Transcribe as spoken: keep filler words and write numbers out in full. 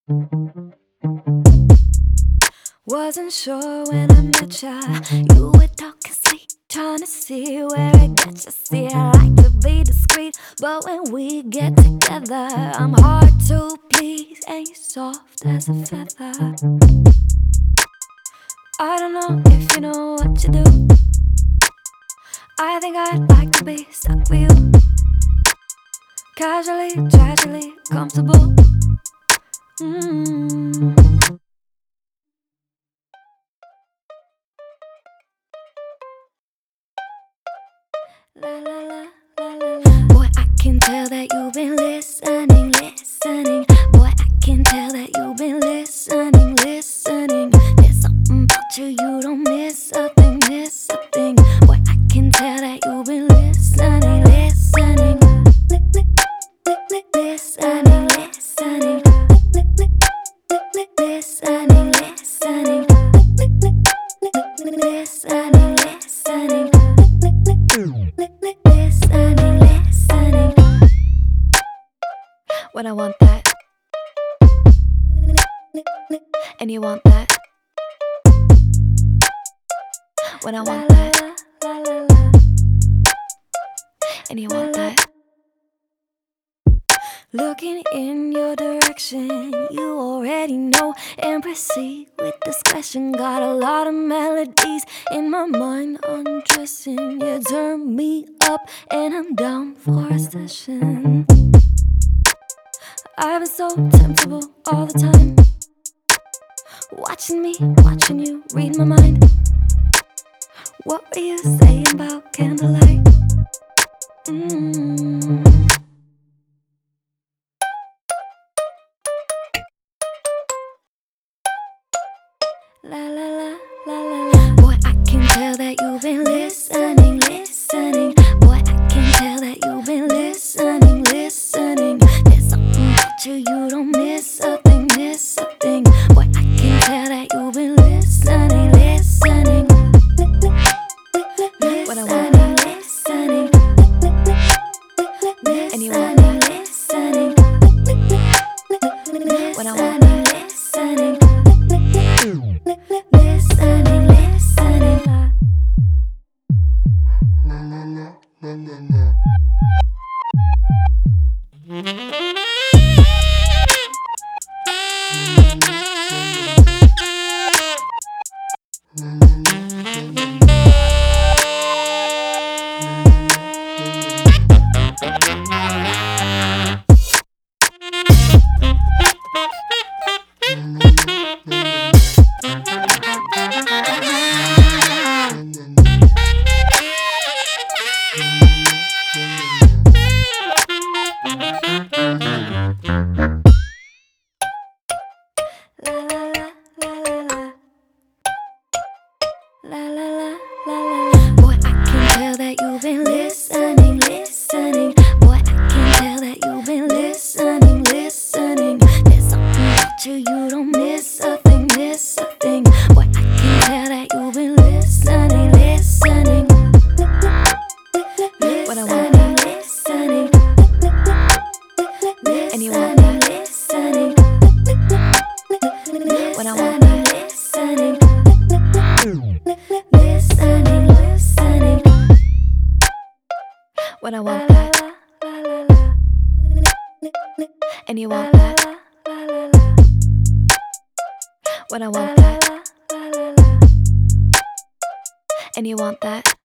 Wasn't sure when I met ya. You were talking sweet, trying to see where it gets you. See, I like to be discreet, but when we get together, I'm hard to please, and you're soft as a feather. I don't know if you know what you do. I think I'd like to be stuck with you. Casually, tragically comfortable. Mm. La, la, la, la, la, la. Boy, I can tell that you've been listening, listening. Boy, I can tell that you've been listening, listening. There's something about you you don't miss a thing, miss a thing. Boy, I can tell that you've been listening, listening. Listening, listening. Listening, listening. Listening, listening. Listening, listening. When I want that, and you want that. When I want that, and you want that. Looking in your direction, you already know, and proceed with discretion. Got a lot of melodies in my mind, undressing. You turn me up, and I'm down for a session. I've been so temptable all the time, watching me, watching you, read my mind. What were you saying about candlelight? Mm. La la la la la la. Boy, I can tell that you've been listening, listening. Boy, I can tell that you've been listening, listening. There's something about you you don't miss a thing, miss a thing. Boy, I can tell that you've been listening, listening. When I want that, listening. And you want that, listening. When I want that, listening. Listening, listening. Na na na na na na. Boy, I can tell that you've been listening, listening. Boy, I can tell that you've been listening, listening. There's something about you you don't miss a thing, miss a thing. Boy, I can tell that you've been listening, listening. When I want that, listening. And you want that, listening. When I want that, listening. Listening, listening. When I want that, and you want that. When I want that, and you want that.